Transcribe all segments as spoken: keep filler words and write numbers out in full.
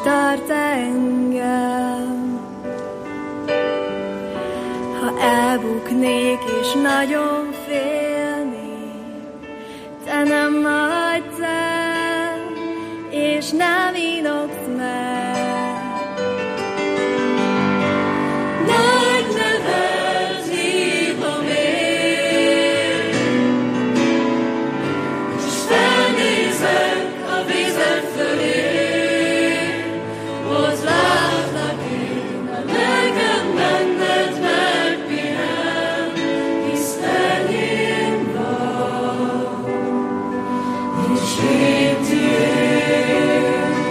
tart engem. Ha elbuknék és nagyon félnék, te nem hagysz el, és nem inogsz meg. Nagy nevet hívom én, és felnézek a vizek fölé, ott látlak én, a lelkem benned megpihen, hisz enyém van, és én tiéd.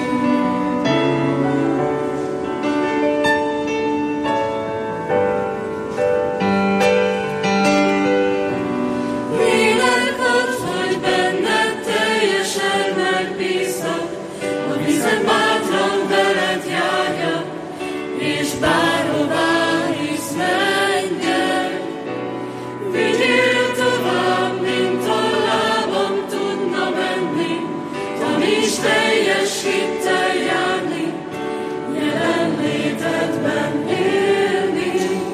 Lélek ad, hogy benned teljesen megbízok, a vizet bátran veled járjak, és bárhová hisz menjek. Vigyél tovább, mint a lábam tudna menni, taníts teljes hittel járni, jelenlétedben élni.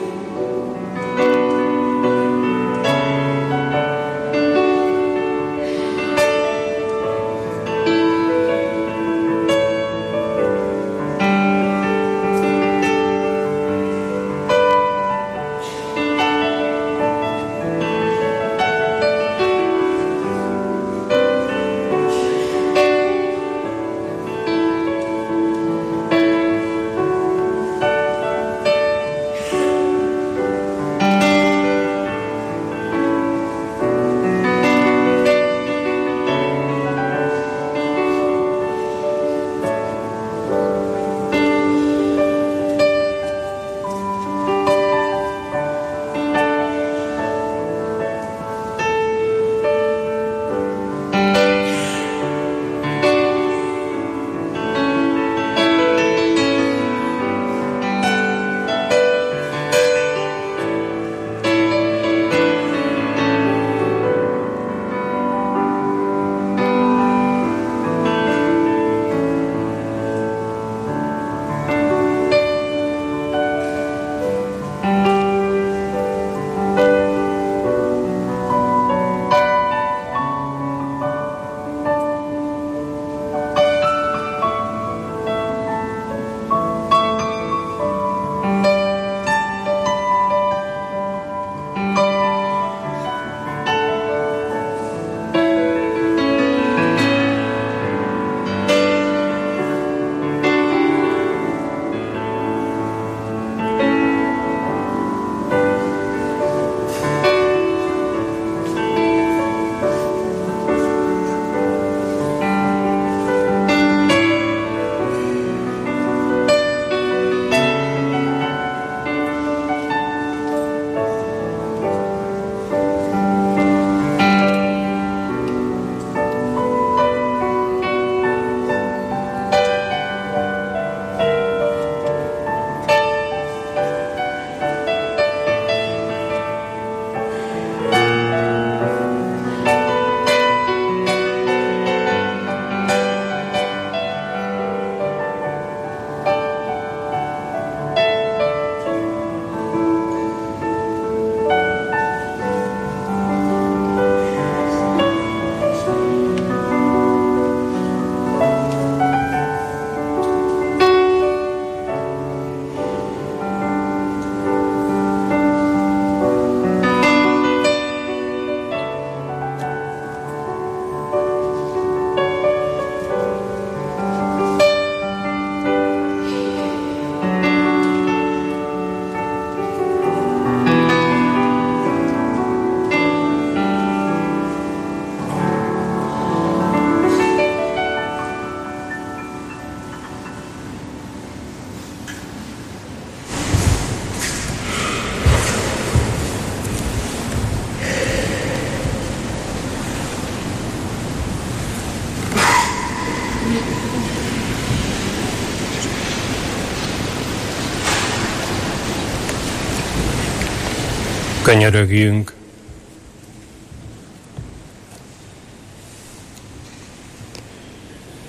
Könyörögjünk.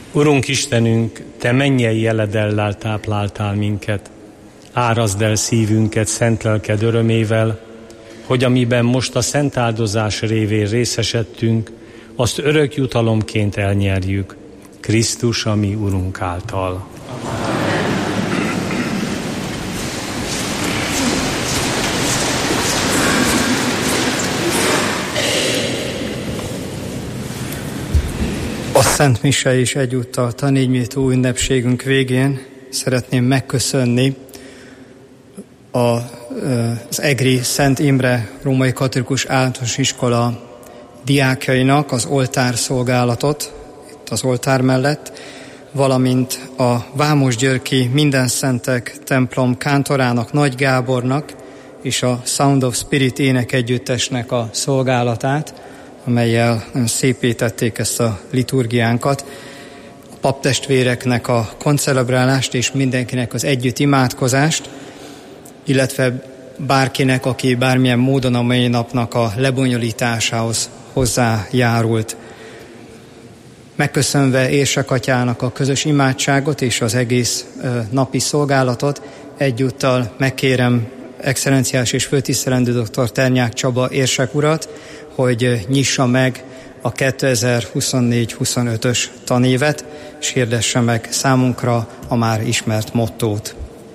Urunk Istenünk, Te mennyei jeledellel tápláltál minket, árazd el szívünket szent lelked örömével, hogy amiben most a szent áldozás révén részesedtünk, azt örök jutalomként elnyerjük, Krisztus, a mi Urunk által. A Szent Mise és egyúttal tanévnyitó ünnepségünk végén szeretném megköszönni a, az egri Szent Imre Római Katolikus Általános Iskola diákjainak az oltárszolgálatot, itt az oltár mellett, valamint a Vámosgyörgyi Mindenszentek templom kántorának, Nagy Gábornak és a Sound of Spirit énekegyüttesnek a szolgálatát, amellyel nagyon szépítették ezt a liturgiánkat, a paptestvéreknek a koncelebrálást és mindenkinek az együtt imádkozást, illetve bárkinek, aki bármilyen módon a mai napnak a lebonyolításához hozzájárult. Megköszönve Érsek atyának a közös imádságot és az egész napi szolgálatot, egyúttal megkérem excellenciás és főtisztelendő dr. Ternyák Csaba érsek urat, hogy nyissa meg a kétezer-huszonnégy huszonötös tanévet, és hirdesse meg számunkra a már ismert mottót.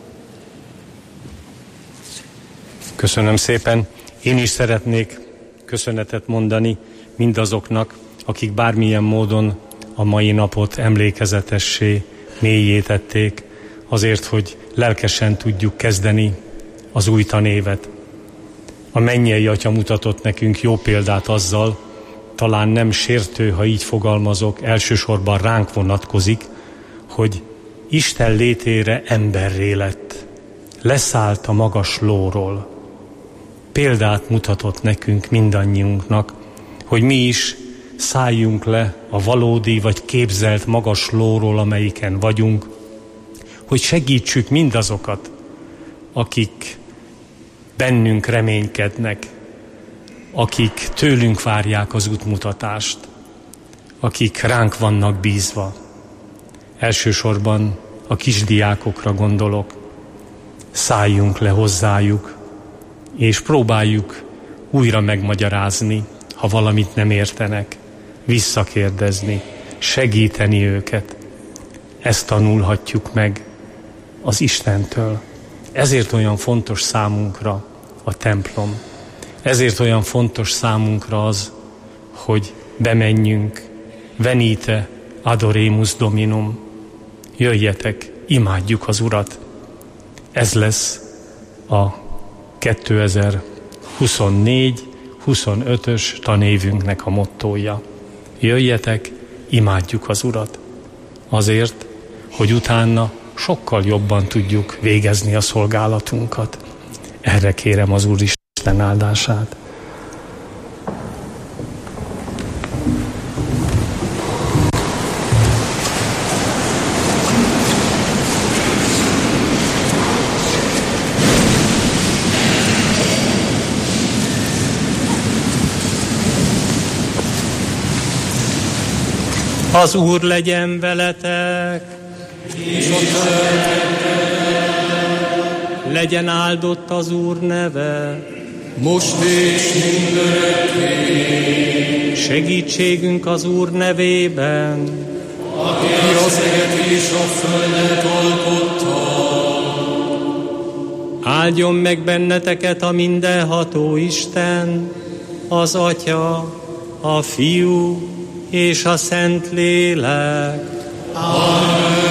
Köszönöm szépen. Én is szeretnék köszönetet mondani mindazoknak, akik bármilyen módon a mai napot emlékezetessé, mélyé tették, azért, hogy lelkesen tudjuk kezdeni az új tanévet. A mennyei Atya mutatott nekünk jó példát azzal, talán nem sértő, ha így fogalmazok, elsősorban ránk vonatkozik, hogy Isten létére emberré lett, leszállt a magas lóról. Példát mutatott nekünk mindannyiunknak, hogy mi is szálljunk le a valódi vagy képzelt magas lóról, amelyiken vagyunk, hogy segítsük mindazokat, akik bennünk reménykednek, akik tőlünk várják az útmutatást, akik ránk vannak bízva. Elsősorban a kisdiákokra gondolok. Szálljunk le hozzájuk, és próbáljuk újra megmagyarázni, ha valamit nem értenek, visszakérdezni, segíteni őket. Ezt tanulhatjuk meg az Istentől. Ezért olyan fontos számunkra a templom. Ezért olyan fontos számunkra az, hogy bemenjünk, venite adoremus Dominum. Jöjjetek, imádjuk az Urat. Ez lesz a kétezer-huszonnégy huszonötös tanévünknek a mottója. Jöjjetek, imádjuk az Urat. Azért, hogy utána sokkal jobban tudjuk végezni a szolgálatunkat. Erre kérem az Úristen áldását. Az Úr legyen veletek, és legyen áldott az Úr neve, most és mindörökké. Segítségünk az Úr nevében, aki az eget és a földet alkotta. Áldjon meg benneteket a mindenható Isten, az Atya, a Fiú és a Szent Lélek. Amen.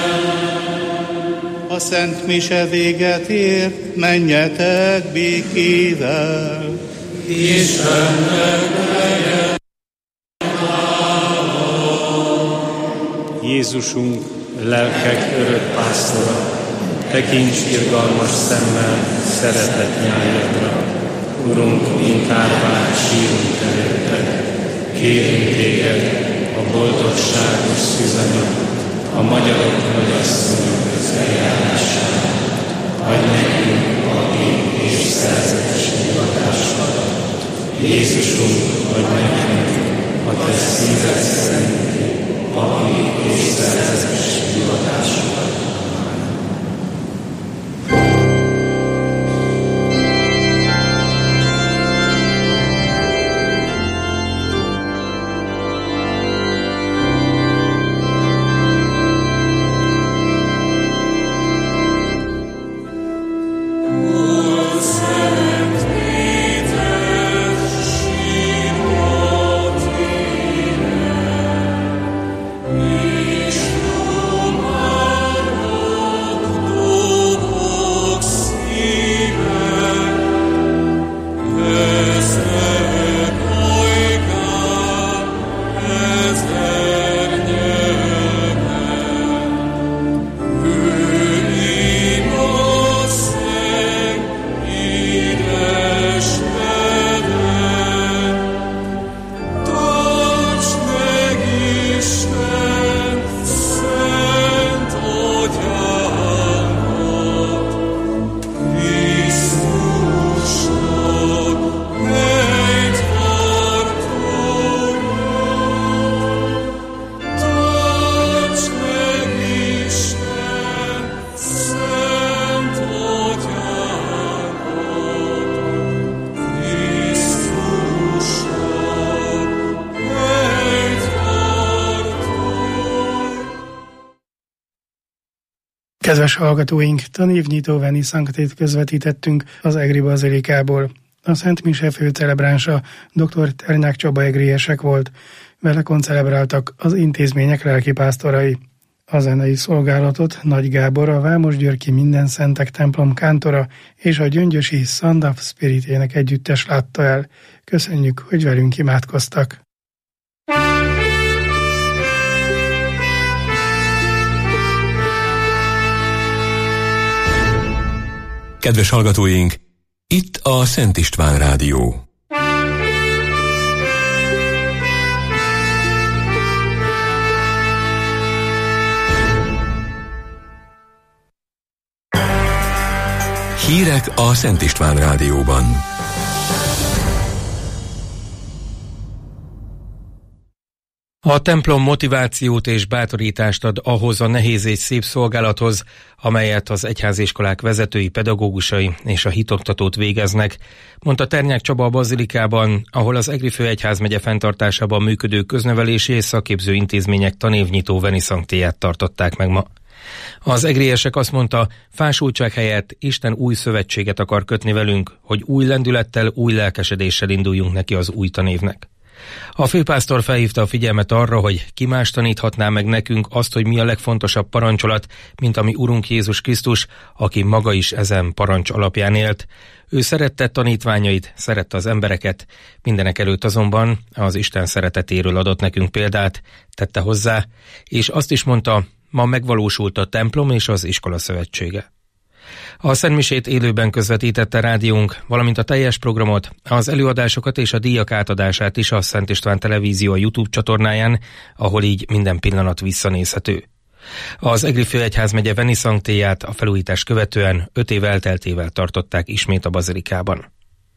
A Szent Mise véget ért, menjetek békével. Istennek legyen hála. Jézusunk, lelkek örök pásztora, tekints irgalmas szemmel szeretett nyájadra. Urunk, mint árván sírunk előtted, kérünk téged a boldogságos szüzanyag, a magyarok nagyasszonyok közbejárására. Adj nekünk addig és szerzetes nyugatásodat. Jézusunk, adj nekünk a te szíved szerinti, aki és szerzes hivatásra. Kedves hallgatóink, tanévnyitó Veni Sanctét közvetítettünk az Egri Bazilikából. A Szent Mise főcelebránsa dr. Ternyák Csaba egriesek volt. Vele koncelebráltak az intézmények lelkipásztorai. A zenei szolgálatot Nagy Gábor, a Vámosgyörgyi Mindenszentek templom kántora és a gyöngyösi Sound of Spirit-ének együttes látta el. Köszönjük, hogy velünk imádkoztak. Kedves hallgatóink, itt a Szent István Rádió. Hírek a Szent István Rádióban. A templom motivációt és bátorítást ad ahhoz a nehéz és szép szolgálathoz, amelyet az egyháziskolák vezetői, pedagógusai és a hitoktatót végeznek, mondta Ternyák Csaba a Bazilikában, ahol az Egri főegyházmegye fenntartásában működő köznevelési és szakképző intézmények tanévnyitó Veni Sanctéját tartották meg ma. Az egriesek azt mondta, fásultság helyett Isten új szövetséget akar kötni velünk, hogy új lendülettel, új lelkesedéssel induljunk neki az új tanévnek. A főpásztor felhívta a figyelmet arra, hogy ki más taníthatná meg nekünk azt, hogy mi a legfontosabb parancsolat, mint ami Urunk Jézus Krisztus, aki maga is ezen parancs alapján élt. Ő szerette tanítványait, szerette az embereket, mindenek előtt azonban az Isten szeretetéről adott nekünk példát, tette hozzá, és azt is mondta, ma megvalósult a templom és az iskola szövetsége. A szentmisét élőben közvetítette rádiónk, valamint a teljes programot, az előadásokat és a díjak átadását is a Szent István Televízió a YouTube csatornáján, ahol így minden pillanat visszanézhető. Az Egri főegyházmegye Veni Sanctéját a felújítás követően öt év elteltével tartották ismét a Bazilikában.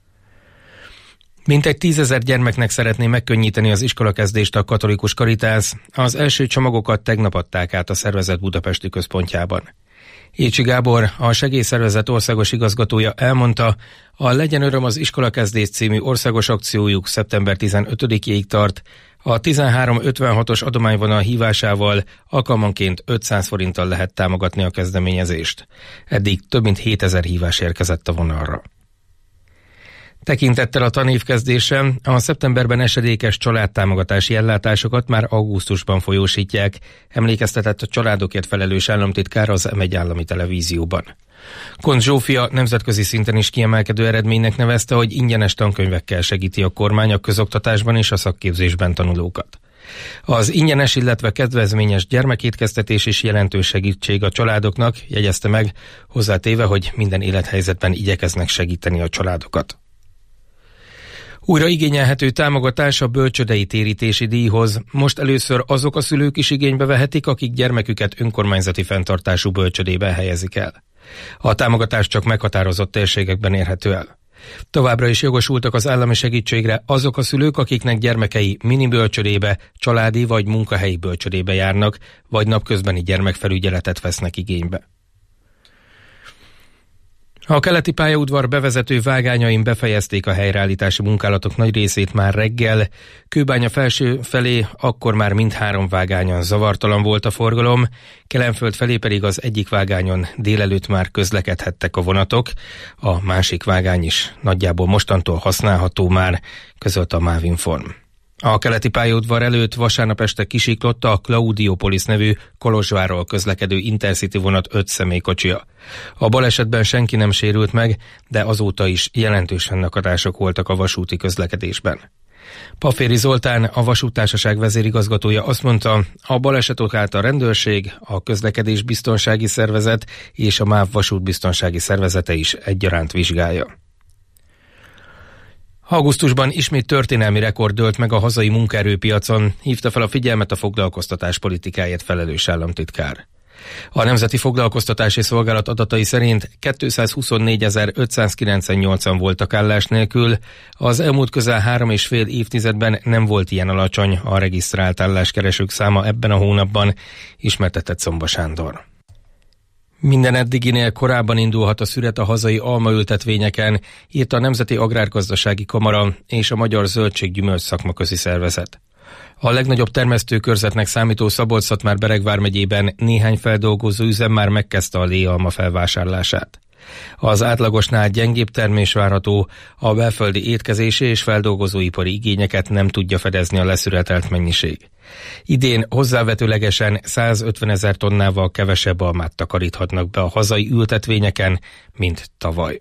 Mintegy tízezer gyermeknek szeretné megkönnyíteni az iskolakezdést a katolikus Karitász. Az első csomagokat tegnap adták át a szervezet budapesti központjában. Écsi Gábor, a segélyszervezet országos igazgatója elmondta, a Legyen öröm az iskolakezdés című országos akciójuk szeptember tizenötödikéig tart. A tizenhárom ötvenhatos adományvonal hívásával alkalmanként ötszáz forinttal lehet támogatni a kezdeményezést. Eddig több mint hétezer hívás érkezett a vonalra. Tekintettel a tanévkezdésre, a szeptemberben esedékes családtámogatási ellátásokat már augusztusban folyósítják, emlékeztetett a családokért felelős államtitkár az em egy állami televízióban. Koncz Zsófia nemzetközi szinten is kiemelkedő eredménynek nevezte, hogy ingyenes tankönyvekkel segíti a kormány a közoktatásban és a szakképzésben tanulókat. Az ingyenes, illetve kedvezményes gyermekétkeztetés is jelentős segítség a családoknak, jegyezte meg, hozzátéve, hogy minden élethelyzetben igyekeznek segíteni a családokat. Újra igényelhető támogatás a bölcsődei térítési díjhoz. Most először azok a szülők is igénybe vehetik, akik gyermeküket önkormányzati fenntartású bölcsődébe helyezik el. A támogatás csak meghatározott térségekben érhető el. Továbbra is jogosultak az állami segítségre azok a szülők, akiknek gyermekei minibölcsödébe, családi vagy munkahelyi bölcsödébe járnak, vagy napközbeni gyermekfelügyeletet vesznek igénybe. A keleti pályaudvar bevezető vágányain befejezték a helyreállítási munkálatok nagy részét már reggel. Kőbánya felső felé akkor már mindhárom vágányon zavartalan volt a forgalom, Kelenföld felé pedig az egyik vágányon délelőtt már közlekedhettek a vonatok, a másik vágány is nagyjából mostantól használható már, közölte a Mávinform. A keleti pályaudvar előtt vasárnap este kisiklott a Claudiopolis nevű Kolozsvárról közlekedő Intercity vonat öt személykocsia. A balesetben senki nem sérült meg, de azóta is jelentős fennakadások voltak a vasúti közlekedésben. Paféri Zoltán, a vasúttársaság vezérigazgatója azt mondta, a baleset okált a rendőrség, a közlekedés biztonsági szervezet és a MÁV vasútbiztonsági szervezete is egyaránt vizsgálja. Augusztusban ismét történelmi rekord dőlt meg a hazai munkaerőpiacon, hívta fel a figyelmet a foglalkoztatás politikáért felelős államtitkár. A Nemzeti Foglalkoztatási Szolgálat adatai szerint kétszázhuszonnégyezer-ötszázkilencvennyolcan voltak állás nélkül, az elmúlt közel három és fél évtizedben nem volt ilyen alacsony a regisztrált álláskeresők száma ebben a hónapban, ismertetett Szomba Sándor. Minden eddiginél korábban indulhat a szüret a hazai almaültetvényeken, írta a Nemzeti Agrárgazdasági Kamara és a Magyar Zöldség-gyümölcs Szakmaközi Szervezet. A legnagyobb termesztőkörzetnek számító Szabolcs-Szatmár-Bereg vármegyében néhány feldolgozó üzem már megkezdte a léalma felvásárlását. Az átlagosnál gyengébb termés várható, a belföldi étkezési és feldolgozóipari igényeket nem tudja fedezni a leszüretelt mennyiség. Idén hozzávetőlegesen százötvenezer tonnával kevesebb almát takaríthatnak be a hazai ültetvényeken, mint tavaly.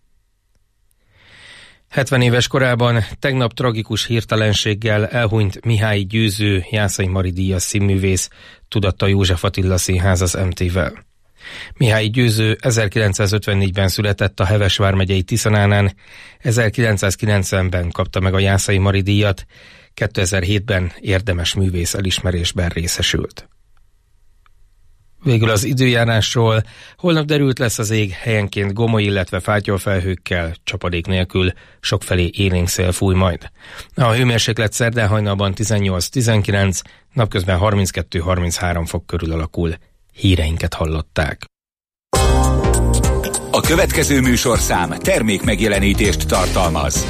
hetven éves korában tegnap tragikus hirtelenséggel elhunyt Mihály Győző Jászai Mari díjas színművész, tudatta József Attila Színház az em té-vel. Mihály Győző ezerkilencszázötvennégyben született a Heves vármegyei Tiszanánán, ezerkilencszázkilencvenben kapta meg a Jászai Mari díjat, kétezer-hétben érdemes művész elismerésben részesült. Végül az időjárásról: holnap derült lesz az ég, helyenként gomoly, illetve fátyolfelhőkkel, csapadék nélkül, sokfelé élénk szél fúj majd. A hőmérséklet szerdán hajnalban tizennyolc-tizenkilenc, napközben harminckettő-harminchárom fok körül alakul. Híreinket hallották. A következő műsorszám termék megjelenítést tartalmaz.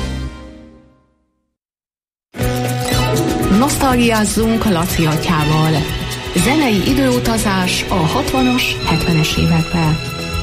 Nosztalgiázzunk Laci atyával. Zenei időutazás a hatvanas, hetvenes években.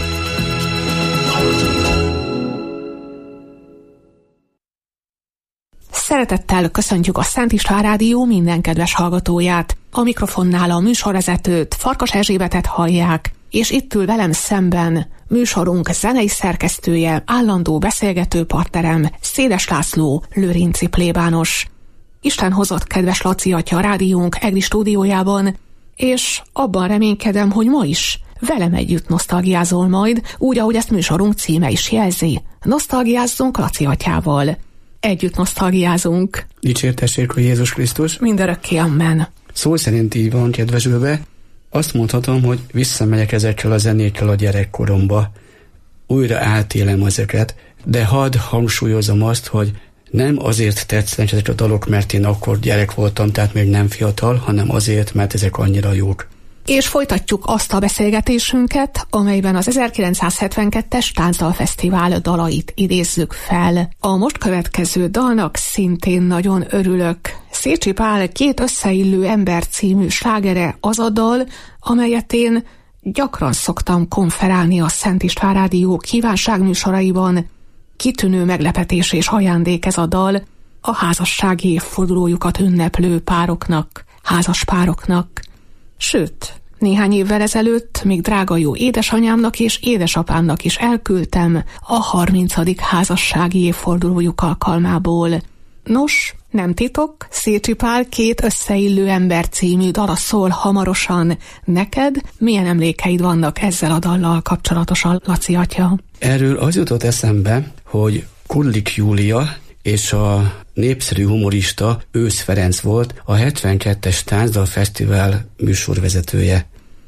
Szeretettel köszöntjük a Szent István Rádió minden kedves hallgatóját. A mikrofonnál a műsorvezetőt, Farkas Erzsébetet hallják, és itt ül velem szemben műsorunk zenei szerkesztője, állandó beszélgető partnerem, Szédes László, lőrinci plébános. Isten hozott kedves Laci atya a rádiónk egri stúdiójában, és abban reménykedem, hogy ma is velem együtt nosztalgiázol majd, úgy, ahogy ezt műsorunk címe is jelzi. Nosztalgiázzunk Laci atyával. Együtt nosztalgiázunk. Dicsértessék a Jézus Krisztus. Mindörökké, amen. Szó szerint így van, kedvesülve. Azt mondhatom, hogy visszamegyek ezekkel a zenékkel a gyerekkoromba. Újra átélem ezeket, de hadd hangsúlyozom azt, hogy nem azért tetszenek ezek a dalok, mert én akkor gyerek voltam, tehát még nem fiatal, hanem azért, mert ezek annyira jók. És folytatjuk azt a beszélgetésünket, amelyben az ezerkilencszázhetvenkettes Táncdalfesztivál dalait idézzük fel. A most következő dalnak szintén nagyon örülök. Szécsi Pál Két összeillő ember című slágere az a dal, amelyet én gyakran szoktam konferálni a Szent István Rádió kívánságműsoraiban. Kitűnő meglepetés és ajándék ez a dal a házassági évfordulójukat ünneplő pároknak, házas pároknak. Sőt, néhány évvel ezelőtt még drága jó édesanyámnak és édesapámnak is elküldtem a harmincadik házassági évfordulójuk alkalmából. Nos, nem titok, Szécsi Pál Két összeillő ember című dala szól hamarosan. Neked milyen emlékeid vannak ezzel a dallal kapcsolatosan, Laci atya? Erről az jutott eszembe, hogy Kurlik Júlia és a népszerű humorista Ősz Ferenc volt a hetvenkettes Táncdalfesztivál műsorvezetője.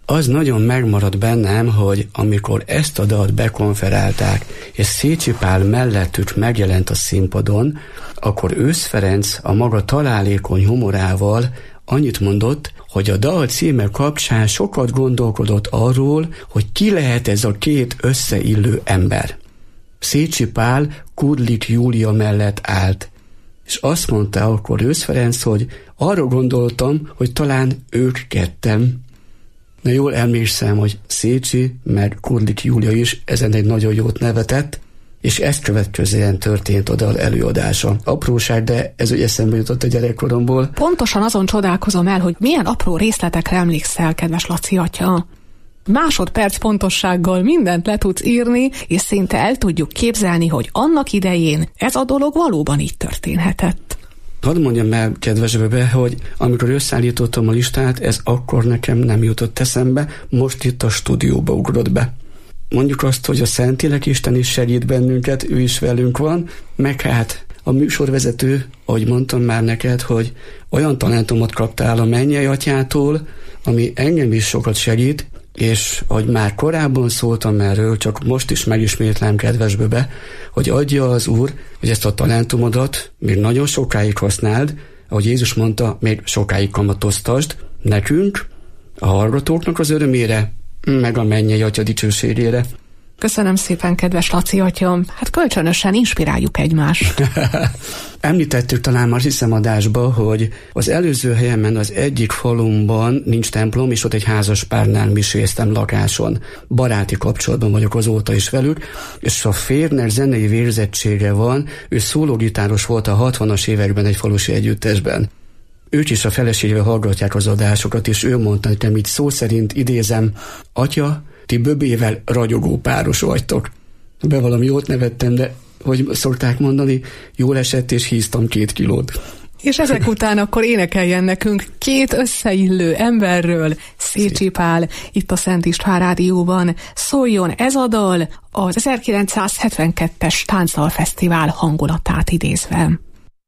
az nagyon megmaradt bennem, hogy amikor ezt a dalt bekonferálták, és Szécsi Pál mellettük megjelent a színpadon, akkor Ősz Ferenc a maga találékony humorával annyit mondott, hogy a dal címe kapcsán sokat gondolkodott arról, hogy ki lehet ez a két összeillő ember. Szécsi Pál Kudlik Júlia mellett állt, és azt mondta akkor Ősz Ferenc, hogy arra gondoltam, hogy talán ők ketten. Na jól emlékszem, hogy Szécsi meg Kudlik Júlia is ezen egy nagyon jót nevetett, és ezt következően történt a dal előadása. Apróság, de ez úgy eszembe jutott a gyerekkoromból. Pontosan azon csodálkozom el, hogy milyen apró részletekre emlékszel, kedves Laci atya. Másodperc pontossággal mindent le tudsz írni, és szinte el tudjuk képzelni, hogy annak idején ez a dolog valóban így történhetett. Hadd mondjam el, kedves Böbe, hogy amikor összeállítottam a listát, ez akkor nekem nem jutott eszembe, most itt a stúdióba ugrott be. Mondjuk azt, hogy a Szentlélek Isten is segít bennünket, ő is velünk van, meg hát a műsorvezető, ahogy mondtam már neked, hogy olyan talentumot kaptál a Mennyei Atyától, ami engem is sokat segít, és ahogy már korábban szóltam erről, csak most is megismétlem, kedves Böbe, hogy adja az Úr, hogy ezt a talentumodat még nagyon sokáig használd, ahogy Jézus mondta, még sokáig kamatoztasd nekünk, a hallgatóknak az örömére, meg a Mennyei Atya dicsőségére. Köszönöm szépen, kedves Laci atya. Hát kölcsönösen inspiráljuk egymást. Említettük talán már hiszem adásba, hogy az előző helyemen az egyik falumban nincs templom, és ott egy házas párnál miséztem lakáson. Baráti kapcsolatban vagyok azóta is velük, és a férnek zenei vérzettsége van, ő szólógitáros volt a hatvanas években egy falusi együttesben. Ők is a feleségével hallgatják az adásokat, és ő mondta nekem így szó szerint, idézem, atya, ti Böbével ragyogó páros vagytok. Be valami jót nevettem, de hogy szokták mondani, jól esett, és híztam két kilót. És ezek után akkor énekeljen nekünk két összeillő emberről, Szécsi Pál, itt a Szent István Rádióban. Szóljon ez a dal az ezerkilencszázhetvenkettes Táncdalfesztivál hangulatát idézve.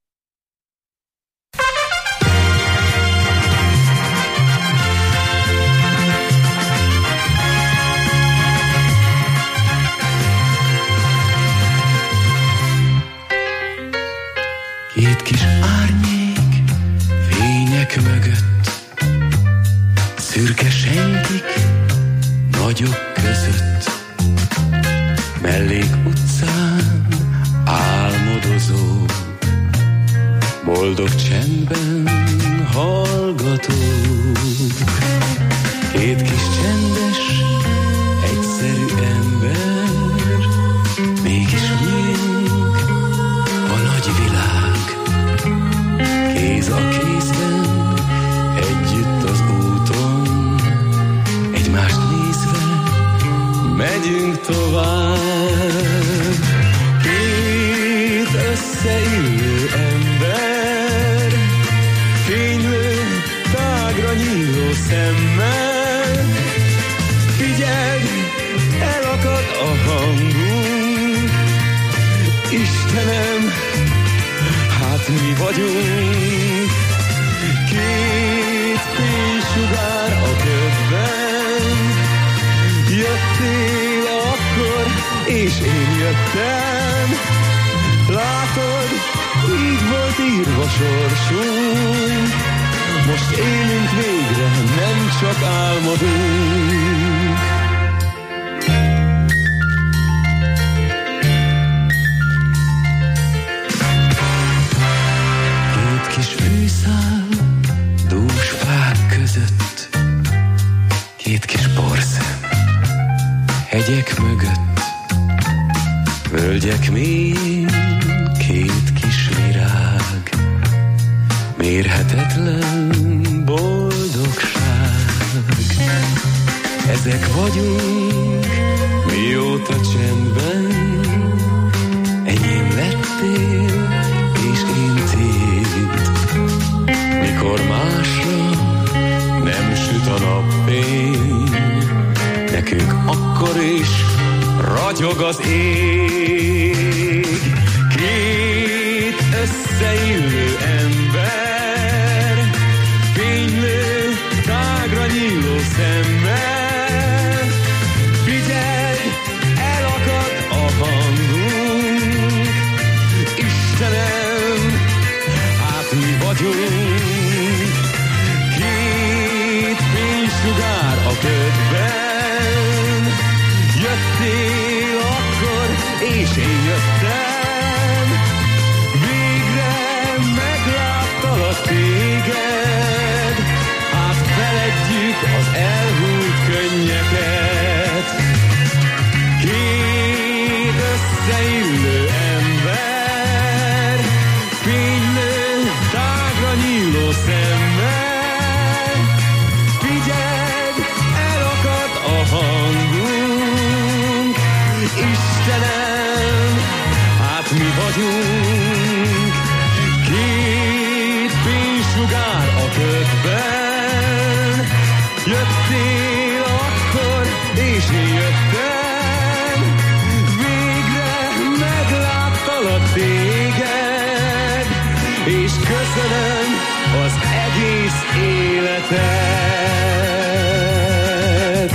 Két kis árnyék fények mögött, szürke senkik nagyok között, mellék utcán álmodozó, boldog csendben hallgató. Két kis csendes, egyszerű ember, mégis miénk a nagy világ. Kéz a kézben, együtt az úton, egymást nézve, megyünk tovább. Két összeillő ember, fénylő, tágra nyíló szemmel. Figyeld, elakad a hangunk, Istenem, hát mi vagyunk. Két fénysugár a ködben, jöttél akkor, és én jöttem. Látod, így volt írva sorsunk, most élünk végre, nem csak álmodunk. Kis fűszál, dús fák között, két kis porszem, hegyek mögött, völgyek mélyén, két kis virág, mérhetetlen boldogság. Ezek vagyunk, mióta csendben, enyém lettél, és én téged. Mikor másra nem süt a napfény, nekünk akkor is ragyog az ég. Két összeillő ember, fénylő, tágra nyíló szemmel. Figyeld, elakad a hangunk, Istenem, hát mi vagyunk. Két fénysugár a ködben, jöttél akkor, és én jöttem. Végre megláttalak téged, hát feledjük az elhúlt könnyeket. Két összeillő ember, fénylő, tágra nyíló szemmel. Figyeld, elakad a hangunk, Istenem, hát mi vagyunk. Két fénysugár a ködben, jöttél akkor, és én jöttem. Végre megláttalak téged, és köszönöm az egész életet.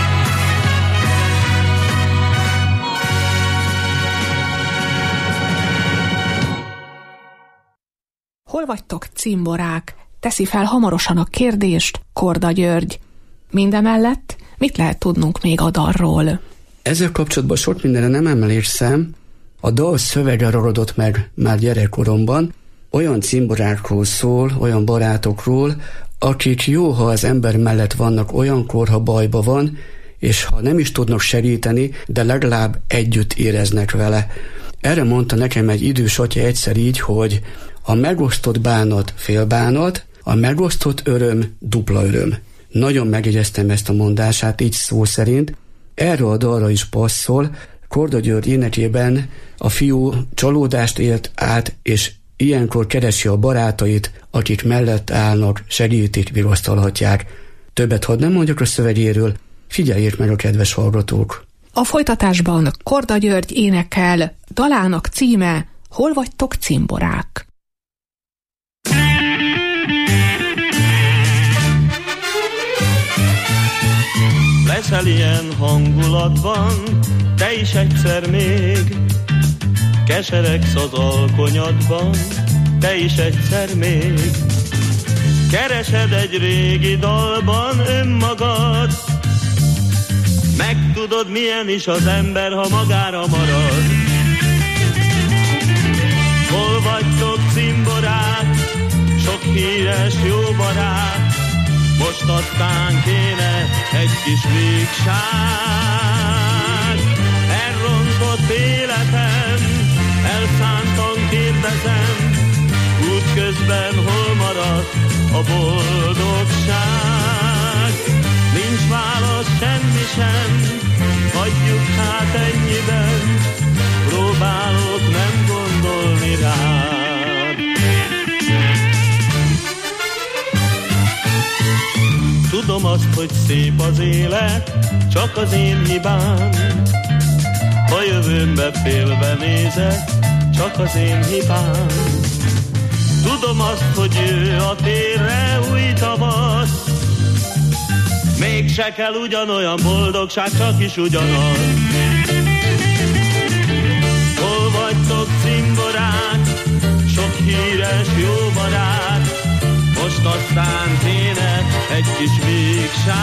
Hol vagytok, cimborák? Teszi fel hamarosan a kérdést Korda György. Mindemellett mit lehet tudnunk még a dalról? Ezzel kapcsolatban sok mindenre nem emlékszem. A dal szövege ragadott meg már gyerekkoromban. Olyan cimborákról szól, olyan barátokról, akik jó, ha az ember mellett vannak olyankor, ha bajba van, és ha nem is tudnak segíteni, de legalább együtt éreznek vele. Erre mondta nekem egy idős atya egyszer így, hogy a megosztott bánat félbánat, a megosztott öröm dupla öröm. Nagyon megjegyeztem ezt a mondását, így szó szerint. Erről a dalra is passzol. Korda György énekében a fiú csalódást élt át, és ilyenkor keresi a barátait, akik mellett állnak, segítik, vigasztalhatják. Többet hadd nem mondjak a szövegéről, figyeljék meg a kedves hallgatók. A folytatásban Korda György énekel, dalának címe Hol vagytok, cimborák? Leszel ilyen hangulatban, te is egyszer még, keseregsz az alkonyatban, te is egyszer még. Keresed egy régi dalban önmagad, megtudod milyen is az ember, ha magára marad. Hol vagytok, cimborák, sok híres jó barát, most aztán kéne egy kis végság. Elrontott életem, elszántan kérdezem, útközben hol maradt a boldogság? Nincs válasz semmi sem, hagyjuk hát ennyiben, próbálok nem gondolni rád. Tudom azt, hogy szép az élet, csak az én hibám. A jövőmbe félve nézek, csak az én hibám. Tudom azt, hogy jő a térre új tavasz, mégse kell ugyanolyan boldogság, csak is ugyanaz. Hol vagytok, cimborák, sok híres jó barát, most aztán kéne egy kis végság.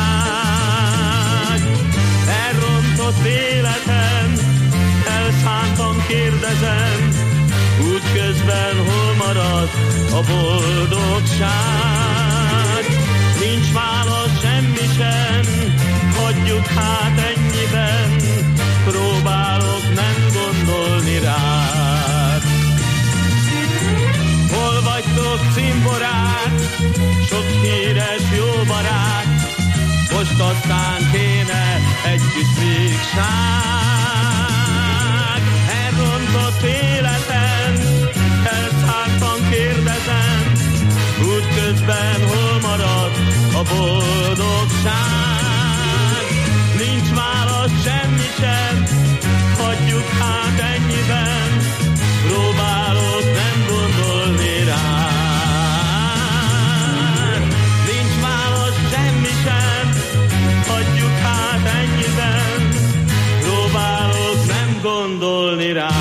Elrontott életem, elszántan kérdezem, útközben hol marad a boldogság? Nincs válasz semmi sem, hagyjuk hát ennyiben, próbálok nem gondolni rád. Hol vagytok, cimborák, sok híres jó barát, most aztán kéne egy kis végság. Elrontott életem, elszántan kérdezem, útközben hol marad a boldogság? Nincs válasz semmi sem, hagyjuk hát ennyiben, próbálok nem gondolni rád. Nincs válasz semmi sem, gondolni rá.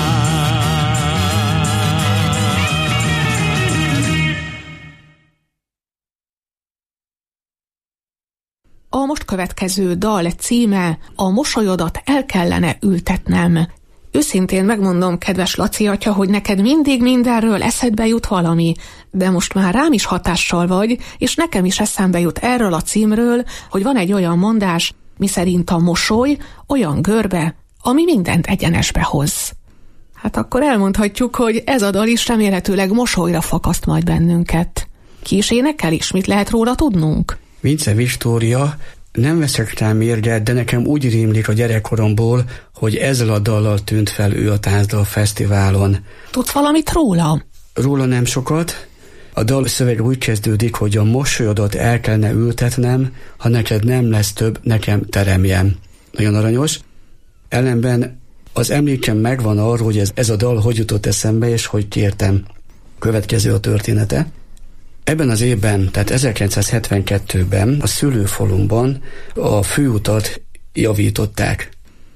A most következő dal címe A mosolyodat el kellene ültetnem. Őszintén megmondom, kedves Laci atya, hogy neked mindig mindenről eszedbe jut valami, de most már rám is hatással vagy, és nekem is eszembe jut erről a címről, hogy van egy olyan mondás, miszerint a mosoly olyan görbe, ami mindent egyenesbe hoz. Hát akkor elmondhatjuk, hogy ez a dal is remélhetőleg mosolyra fakaszt majd bennünket. Ki is énekel is, mit lehet róla tudnunk? Vince Viktória, nem veszek rá mérget, de nekem úgy rémlik a gyerekkoromból, hogy ezzel a dallal tűnt fel ő a Táncdal Fesztiválon. Tudsz valamit róla? Róla nem sokat. A dal szöveg úgy kezdődik, hogy a mosolyodat el kellene ültetnem, ha neked nem lesz több, nekem teremjem. Nagyon aranyos. Ellenben az emlékem megvan arról, hogy ez, ez a dal hogy jutott eszembe, és hogy kértem. Következő a története. Ebben az évben, tehát ezerkilencszázhetvenkettőben a szülőfalumban a főutat javították.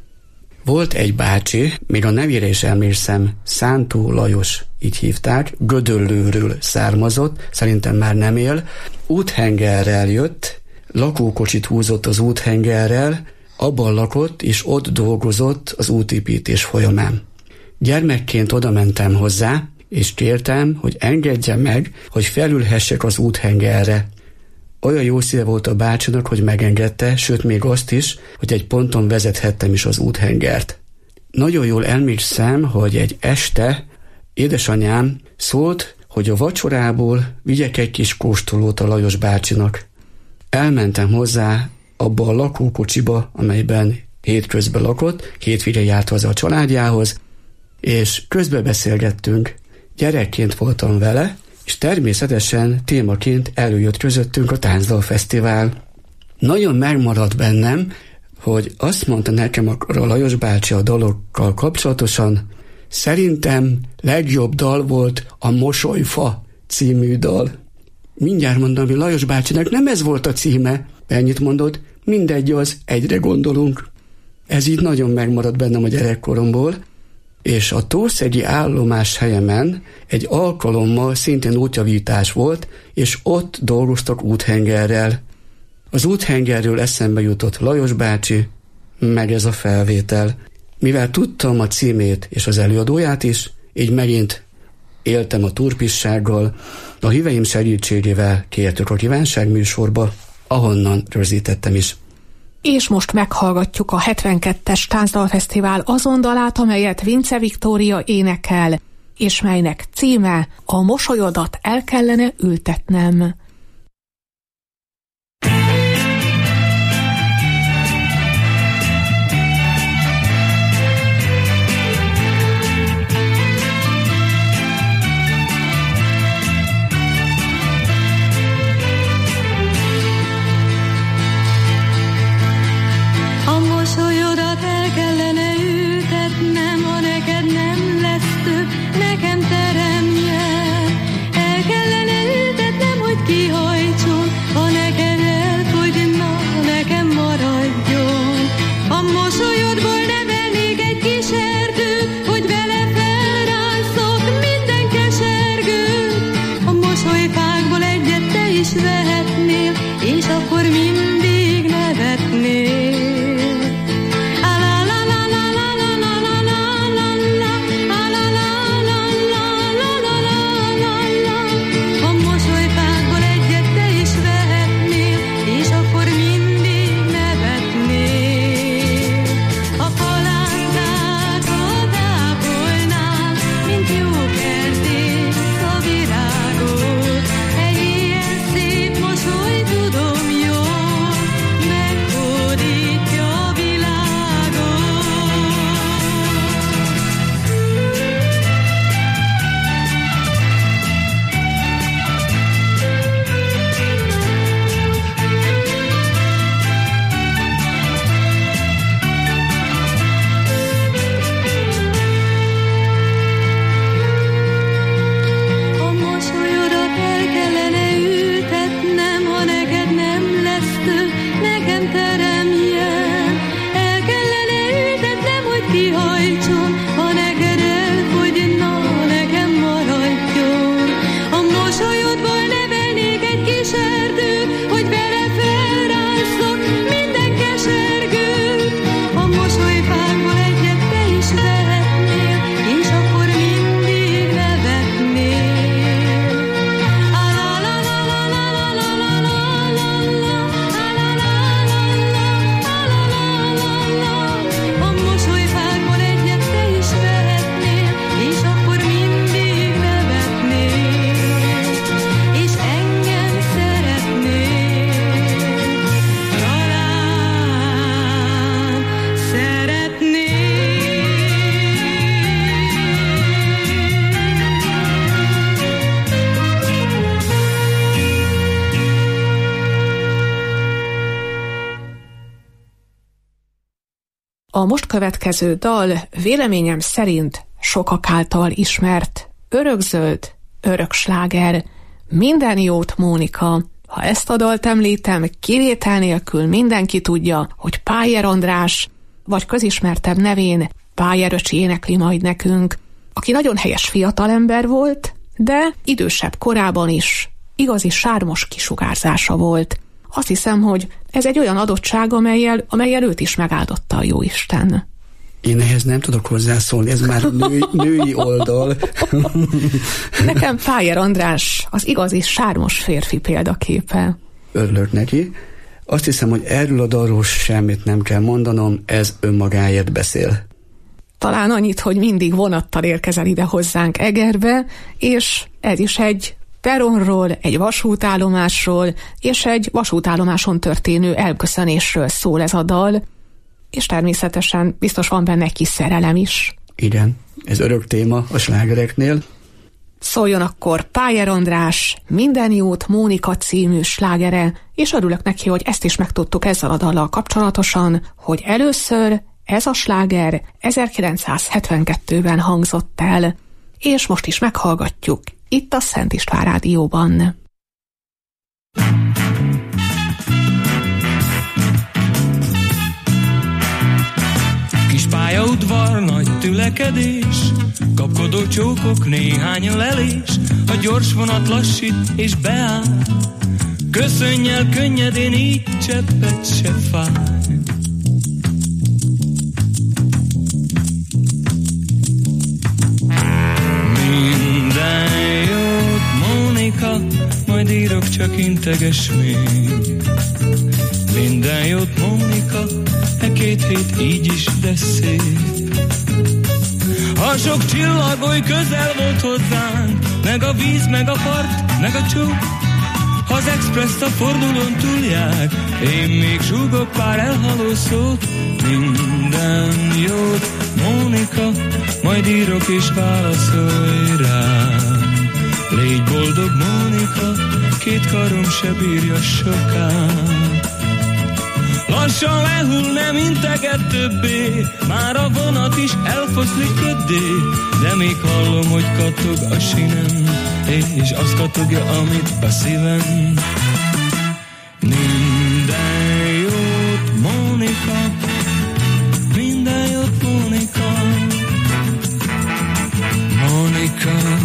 Volt egy bácsi, még a nevére is emlékszem, Szántó Lajos, így hívták, Gödöllőről származott, szerintem már nem él, úthengerrel jött, lakókocsit húzott az úthengerrel, abban lakott és ott dolgozott az útépítés folyamán. Gyermekként oda mentem hozzá, és kértem, hogy engedje meg, hogy felülhessek az úthengerre. Olyan jó szíve volt a bácsinak, hogy megengedte, sőt még azt is, hogy egy ponton vezethettem is az úthengert. Nagyon jól emlékszem, hogy egy este édesanyám szólt, hogy a vacsorából vigyek egy kis kóstolót a Lajos bácsinak. Elmentem hozzá abba a lakókocsiba, amelyben hétközben lakott, hétvégén járt haza a családjához, és közben beszélgettünk. Gyerekként voltam vele, és természetesen témaként előjött közöttünk a Táncdal Fesztivál. Nagyon megmaradt bennem, hogy azt mondta nekem a Lajos bácsi a dalokkal kapcsolatosan, szerintem legjobb dal volt a Mosolyfa című dal. Mindjárt mondom, hogy Lajos bácsinak nem ez volt a címe. Ennyit mondod, mindegy az, egyre gondolunk. Ez így nagyon megmaradt bennem a gyerekkoromból, és a Tószegi állomás helyemen egy alkalommal szintén útjavítás volt, és ott dolgoztak úthengerrel. Az úthengerről eszembe jutott Lajos bácsi, meg ez a felvétel. Mivel tudtam a címét és az előadóját is, így megint éltem a turpissággal, a híveim segítségével kértük a kívánság műsorba, ahonnan rögzítettem is. És most meghallgatjuk a hetvenkettes Táncdal Fesztivál azon dalát, amelyet Vince Viktória énekel, és melynek címe A mosolyodat el kellene ültetnem. Nekem teremje, el kellene ültetnem, hogy ki A most következő dal véleményem szerint sokak által ismert, örökzöld, öröksláger, Minden jót, Mónika. Ha ezt a dalt említem, kivétel nélkül mindenki tudja, hogy Pájer András, vagy közismertebb nevén Pájer öcsi énekli majd nekünk, aki nagyon helyes fiatalember volt, de idősebb korában is igazi sármos kisugárzása volt. Azt hiszem, hogy ez egy olyan adottság, amellyel, amellyel őt is megáldotta a Jóisten. Én ehhez nem tudok hozzászólni, ez már női, női oldal. Nekem Pájer András az igazi sármos férfi példaképe. Örülök neki. Azt hiszem, hogy erről a dalról semmit nem kell mondanom, ez önmagáért beszél. Talán annyit, hogy mindig vonattal érkezel ide hozzánk Egerbe, és ez is egy peronról, egy vasútállomásról, és egy vasútállomáson történő elköszönésről szól ez a dal, és természetesen biztos van benne egy kis szerelem is. Igen, ez örök téma a slágereknél. Szóljon akkor Pájer András Minden jót, Mónika című slágere, és örülök neki, hogy ezt is megtudtuk ezzel a dallal kapcsolatosan, hogy először ez a sláger ezerkilencszázhetvenkettőben hangzott el, és most is meghallgatjuk itt a Szent István Rádióban. Kis pályaudvar, nagy tülekedés, kapkodó csókok, néhány lelés, a gyors vonat lassít és beáll, köszönjel könnyedén, így cseppet se fáj. Minden jót, Mónika, majd írok, csak integes még. Minden jót, Mónika, e két hét így is, de szép. Ha sok csillagoly közel volt hozzánk, meg a víz, meg a part, meg a csók, ha az expresszt a fordulón túlják, én még súgok pár elhaló szót. Minden jót, Mónika, majd írok és válaszolj rám. Légy boldog, Mónika, két karom se bírja sokáig. Lassan lehull, nem integet többé, már a vonat is elfoszlik köddé, de még hallom, hogy kattog a sinem, és azt kattogja, amit a szívem. Minden jót, Mónika, minden jót, Mónika, Mónika.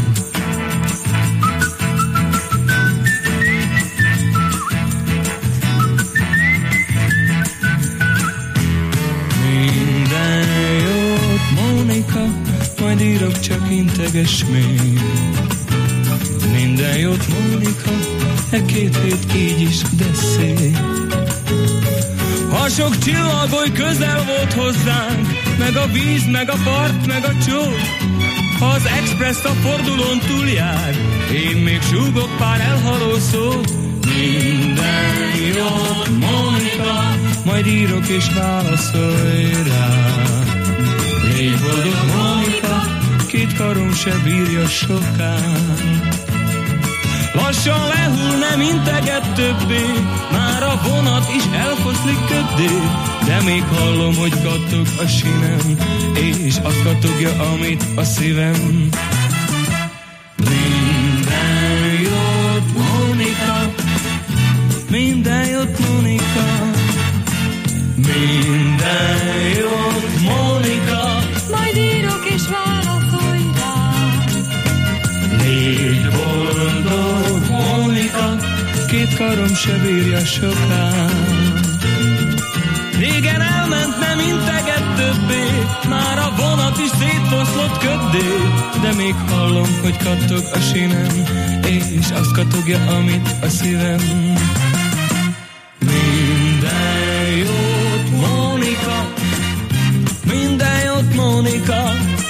Majd írok, csak integes még. Minden jót, Mónika, e két hét így is, de szép. Ha sok csillagoly közel volt hozzánk, meg a víz, meg a part, meg a csók, ha az expresszt a fordulón túljár, én még súgok pár elhaló szót. Minden jót, Mónika, majd írok és válaszolj rá. Légy boldog, Mónika, két karom se bírja sokáig. Lassan lehull, nem integet többé, már a vonat is elfoszlik köddé, de még hallom, hogy kattog a sinem, és azt kattogja, amit a szívem. Minden jót, Mónika, minden jót, Mónika, minden jót, Mónika, majd írok és válaszolj rám. Légy boldog, Mónika, két karom se bírja sokáig. Régen elment, nem integet többé, már a vonat is szétfoszlott köddé, de még hallom, hogy kattog a sinem, és azt kattogja, amit a szívem. Minden jót, Mónika, minden jót, Mónika,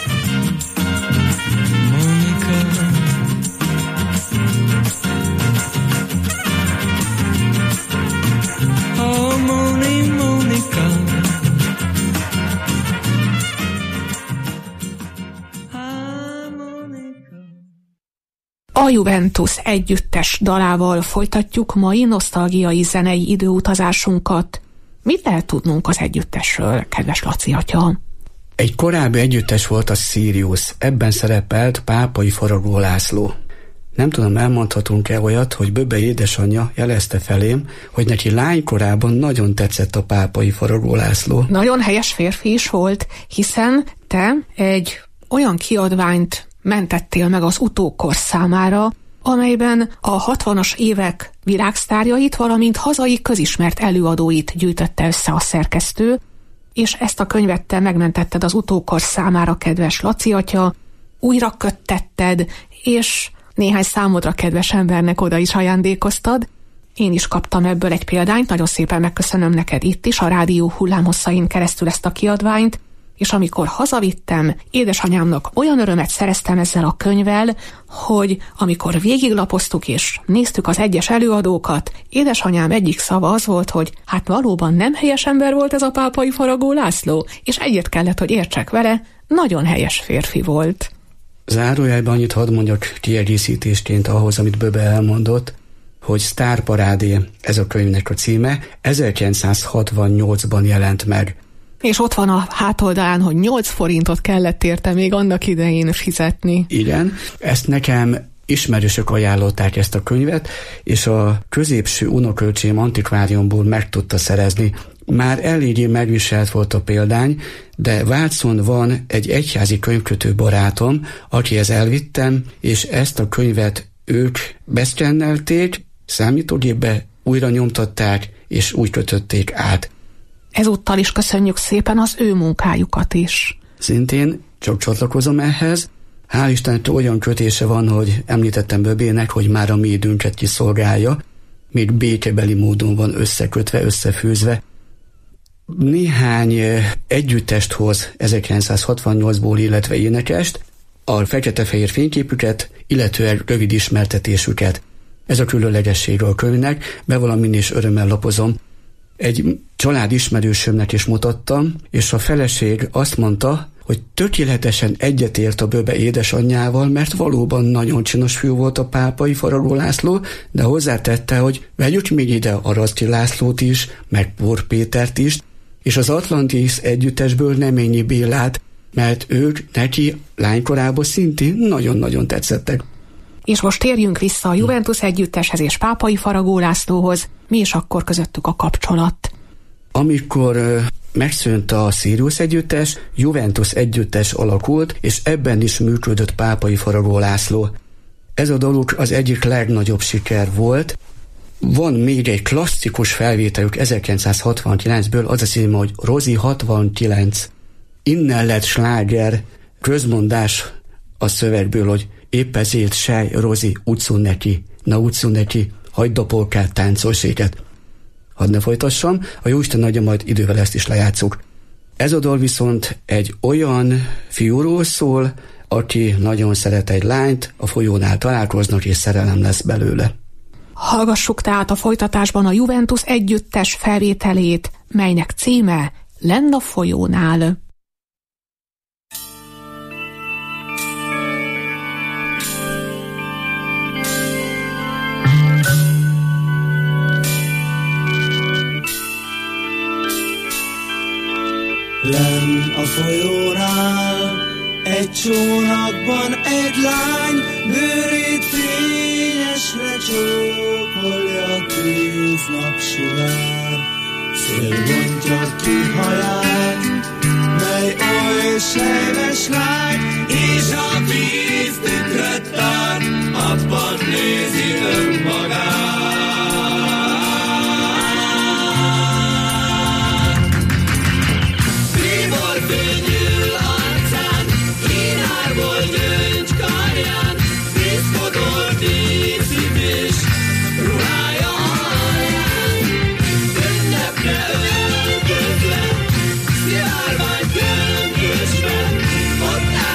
Mónika. Oh, Móni, Mónika. A Juventus együttes dalával folytatjuk mai nosztalgiai zenei időutazásunkat. Mit lehet tudnunk az együttesről, kedves Laci atya? Egy korábbi együttes volt a Sirius, ebben szerepelt Pápai Faragó László. Nem tudom, elmondhatunk-e olyat, hogy Böbe édesanyja jelezte felém, hogy neki lánykorában nagyon tetszett a Pápai Faragó László. Nagyon helyes férfi is volt, hiszen te egy olyan kiadványt mentettél meg az utókor számára, amelyben a hatvanas évek világsztárjait, valamint hazai közismert előadóit gyűjtötte össze a szerkesztő, és ezt a könyvet te megmentetted az utókor számára, kedves Laci atya, újra köttetted, és néhány számodra kedves embernek oda is ajándékoztad. Én is kaptam ebből egy példányt, nagyon szépen megköszönöm neked itt is, a rádió hullámhosszain keresztül ezt a kiadványt, és amikor hazavittem, édesanyámnak olyan örömet szereztem ezzel a könyvvel, hogy amikor végiglapoztuk és néztük az egyes előadókat, édesanyám egyik szava az volt, hogy hát valóban nem helyes ember volt ez a Pápai Faragó László, és egyet kellett, hogy értsek vele, nagyon helyes férfi volt. Zárójelben annyit hadd mondjak kiegészítésként ahhoz, amit Böbe elmondott, hogy Sztárparádé, ez a könyvnek a címe, ezerkilencszázhatvannyolcban jelent meg. És ott van a hátoldalán, hogy nyolc forintot kellett érte még annak idején fizetni. Igen, ezt nekem ismerősök ajánlották, ezt a könyvet, és a középső unokölcsém antikváriumból meg tudta szerezni. Már eléggé megviselt volt a példány, de Vácon van egy egyházi könyvkötő barátom, akihez elvittem, és ezt a könyvet ők beszkennelték, számítógépbe újra nyomtatták, és úgy kötötték át. Ezúttal is köszönjük szépen az ő munkájukat is. Szintén csak csatlakozom ehhez. Hál' Istennek olyan kötése van, hogy említettem Böbének, hogy már a mi időnket kiszolgálja, még békebeli módon van összekötve, összefűzve. Néhány együttest hoz ezerkilencszázhatvannyolcból, illetve énekest, a fekete-fehér fényképüket, illetően rövid ismertetésüket. Ez a különlegesség a könyvnek, bevallom, én is örömmel lapozom. Egy család ismerősömnek is mutattam, és a feleség azt mondta, hogy tökéletesen egyetért a Böbe édesanyjával, mert valóban nagyon csinos fiú volt a Pápai Faragó László, de hozzátette, hogy vegyük még ide a Raszti Lászlót is, meg Pór Pétert is, és az Atlantis együttesből Neményi Bélát, mert ők neki lánykorában szintén nagyon-nagyon tetszettek. És most térjünk vissza a Juventus együtteshez és Pápai Faragó Lászlóhoz. Mi is akkor közöttük a kapcsolat? Amikor uh, megszűnt a Sirius együttes, Juventus együttes alakult, és ebben is működött Pápai Faragó László. Ez a dolog az egyik legnagyobb siker volt. Van még egy klasszikus felvételük ezerkilencszázhatvankilencből, az a címe, hogy Rozi hatvankilenc. Innen lett sláger, közmondás a szövegből, hogy épp ezért sej, Rozi, utcun neki, na utcun neki, hagyd a polkát, táncolséget. Hadd ne folytassam, a Jóisten adja, majd idővel ezt is lejátszuk. Ez a dal viszont egy olyan fiúról szól, aki nagyon szeret egy lányt, a folyónál találkoznak, és szerelem lesz belőle. Hallgassuk tehát a folytatásban a Juventus együttes felvételét, melynek címe Lenn a folyónál. Lenn a folyónál, egy csónakban egy lány, bőrét fényesre csókolja tíz napsugár. Szél bontja ki haját, mely oly sejmes lány, és a víz tükröt tart, abban nézi önmagát. Ott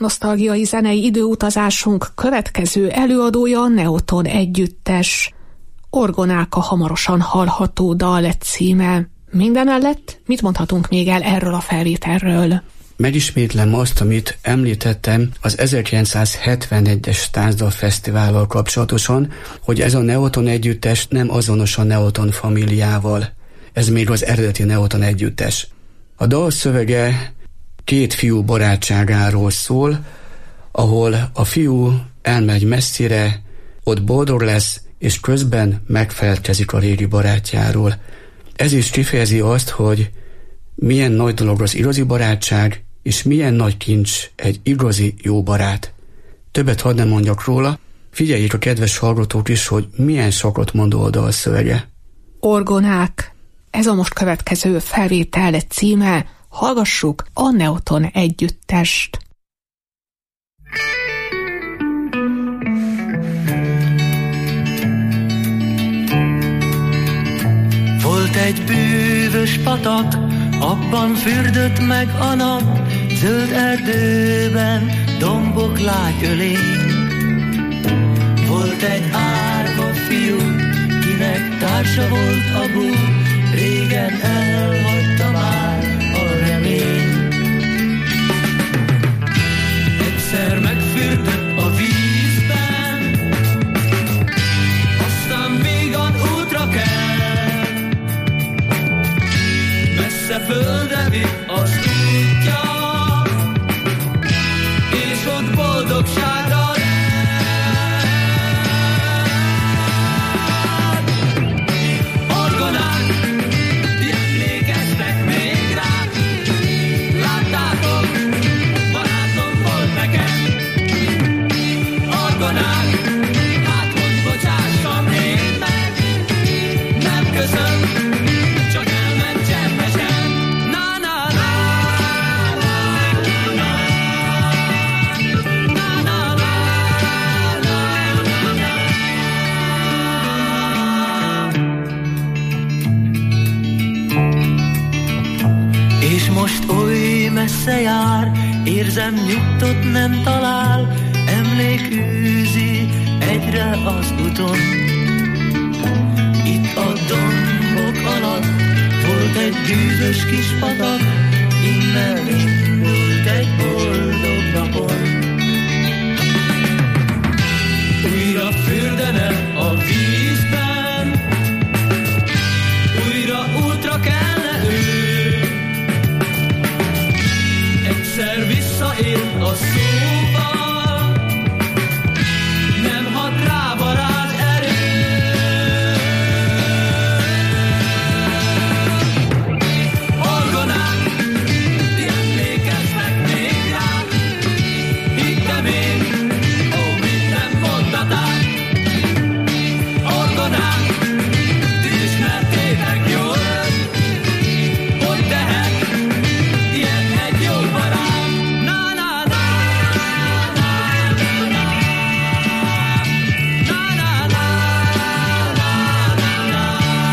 Nosztalgiai zenei időutazásunk következő előadója a Neoton együttes. Orgonák a hamarosan hallható dal címe. Mindemellett mit mondhatunk még el erről a felvételről? Megismétlem azt, amit említettem az ezerkilencszázhetvenegyes Táncdal Fesztivállal kapcsolatosan, hogy ez a Neoton együttes nem azonos a Neoton familiával. Ez még az eredeti Neoton együttes. A dal szövege két fiú barátságáról szól, ahol a fiú elmegy messzire, ott boldog lesz, és közben megfelelkezik a régi barátjáról. Ez is kifejezi azt, hogy milyen nagy dolog az igazi barátság, és milyen nagy kincs egy igazi jó barát. Többet hadd nem mondjak róla, figyeljék a kedves hallgatók is, hogy milyen sokat mondó a dal szövege. Orgonák. Ez a most következő felvétel címe. Hallgassuk a Neoton együttest. Volt egy bűvös patak, abban fürdött meg a nap, zöld erdőben, dombok lágy ölény. Volt egy árva fiú, kinek társa volt a bú, régen elhagyta már a remény. Egyszer megfürdött a vízben, aztán vígan útra kell. Messze földre vitt az útja, és ott boldogsága lett. Orgonák, ti emlékeztek még rá? Láttátok, barátom volt nekem. Orgonák, hát hogy bocsássam én meg, nem köszön, csak elment csendesen. Na na na na na na na na na És most oly messze jár, érzem nyugtot nem talál, emlék űzi egyre az uton. Itt a dombok alatt volt egy bűvös kis patak, innen indult egy boldog napon. Újra fürdene a vízben, újra útra kelne ő. Egyszer visszaél a szóval, nem hat rá varázs erő. Orgonák, ti emlékeztek még rá? Hittem én, ó, minden mondatát. Orgonák, ti ismertétek jól, hogy tehet ilyen egy jó barát. Na na na na na na na na na na.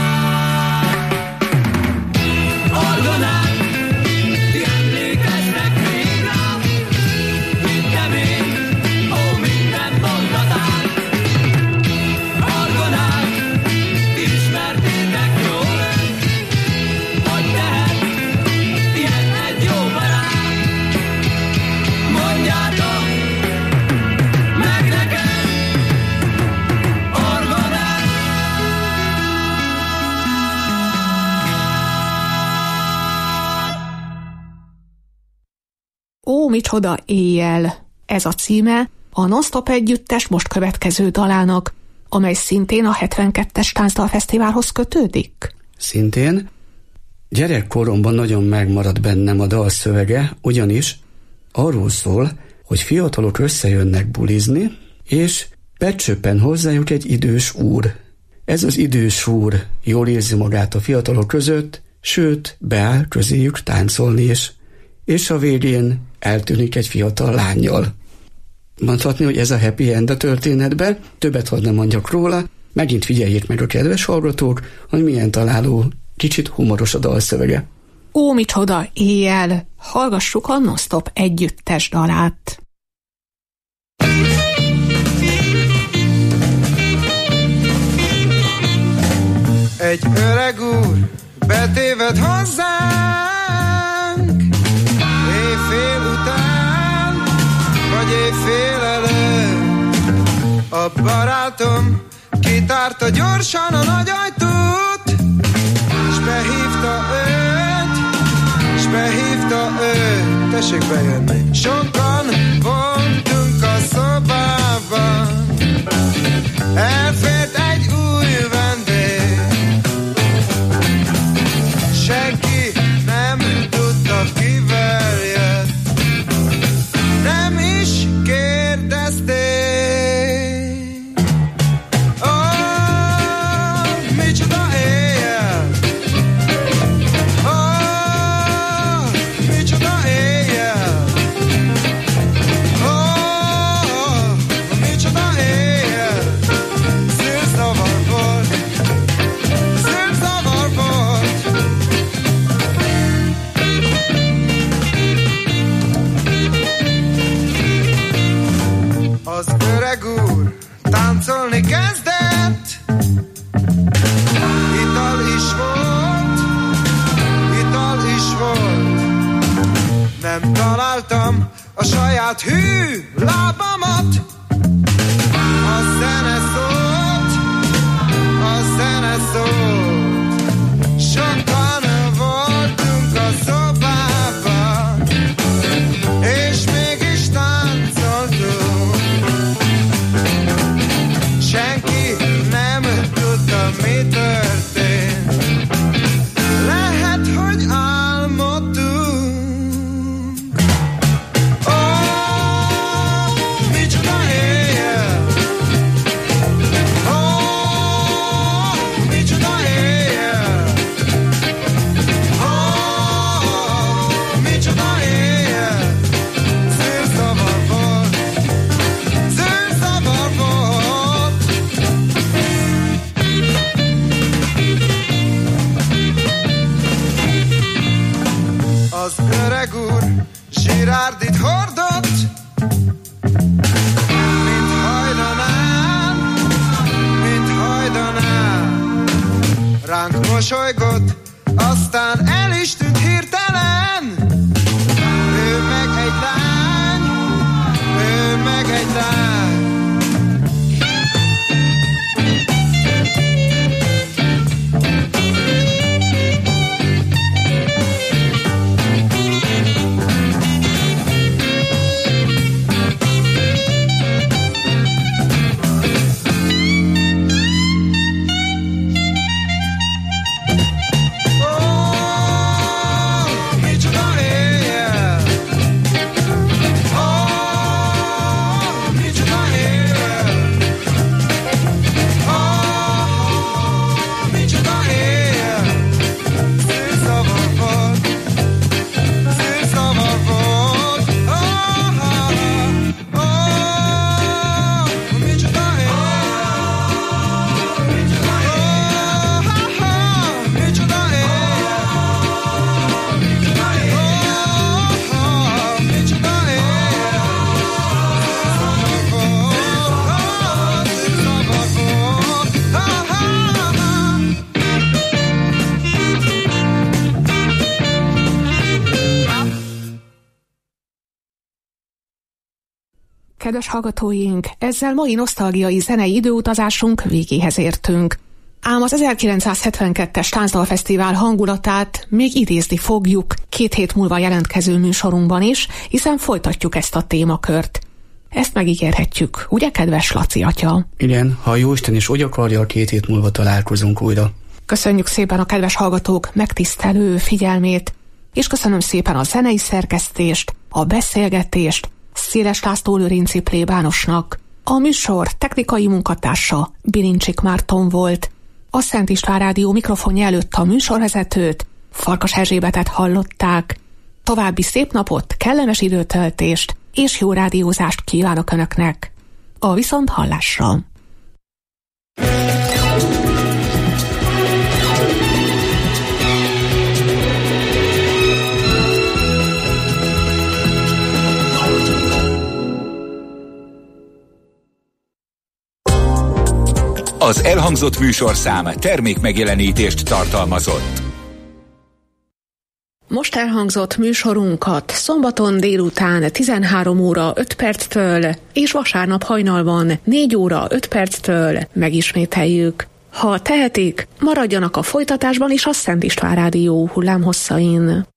Orgonák, ti emlékeztek még rá? Hittem én, ó, minden mondatát. Orgonák, ti ismertétek jól, hogy tehet ilyen egy jó barát. Mondjátok meg nekem, Orgonák! Ó, micsoda éjjel! Ez a címe a Non-Stop együttes most következő dalának, amely szintén a hetvenkettes Táncdal Fesztiválhoz kötődik. Szintén gyerekkoromban nagyon megmaradt bennem a dal szövege, ugyanis arról szól, hogy fiatalok összejönnek bulizni, és becsöppen hozzájuk egy idős úr. Ez az idős úr jól érzi magát a fiatalok között, sőt, beáll közéjük táncolni is, és a végén eltűnik egy fiatal lánnyal. Mondhatni, hogy ez a happy end a történetben, többet hadd nem mondjak róla, megint figyeljék meg a kedves hallgatók, hogy milyen találó, kicsit humoros a dalszövege. Ó, micsoda éjjel! Hallgassuk a Non-Stop együttes dalát. Egy öreg úr betéved hozzánk, éjfél után, vagy éjfél előtt. A barátom kitárta gyorsan a nagy ajtót, s behívta őt, s behívta őt. Tessék bejönni. Sokan voltunk a szobában, elfért egy új vendég. Senki nem tudta, kivel jött, nem is kérdezték. Ó, micsoda éjjel! Ó, micsoda éjjel! Ó, micsoda éjjel! Szélzavar volt, szélzavar volt. Az öreg úr táncolni kezdett, ital is volt, ital is volt. Nem találtam a saját hű lábamat, a zene szólt, a zene szólt. Sokan voltunk a szobában, és mégis táncoltunk. Senki nem tudta, mi történt. Lehet, hogy álmodtunk. Ó, micsoda éjjel! Ó, micsoda éjjel! Ó, micsoda éjjel! Szélzavar volt, szélzavar volt. Az öreg úr zsirárdit hordott, mint hajdanán, mint hajdanán. Ránk mosolygott, aztán el is tűnt hirtelen. Ő meg egy lány, ő meg egy lány. Kedves hallgatóink, ezzel mai nosztalgiai zenei időutazásunk végéhez értünk. Ám az ezerkilencszázhetvenkettes Táncdalfesztivál hangulatát még idézni fogjuk két hét múlva jelentkező műsorunkban is, hiszen folytatjuk ezt a témakört. Ezt megígérhetjük, ugye, kedves Laci atya? Igen, ha Jóisten is úgy akarja, két hét múlva találkozunk újra. Köszönjük szépen a kedves hallgatók megtisztelő figyelmét, és köszönöm szépen a zenei szerkesztést, a beszélgetést Széles László Lőrinci plébánosnak. A műsor technikai munkatársa Bilincsik Márton volt. A Szent István Rádió mikrofonja előtt a műsorvezetőt, Farkas Erzsébetet hallották. További szép napot, kellemes időtöltést és jó rádiózást kívánok Önöknek. A viszonthallásra! A Az elhangzott műsorszám termék megjelenítést tartalmazott. Most elhangzott műsorunkat szombaton délután tizenhárom óra öt perctől és vasárnap hajnalban négy óra öt perctől megismételjük. Ha tehetik, maradjanak a folytatásban is a Szent István Rádió hullámhosszain.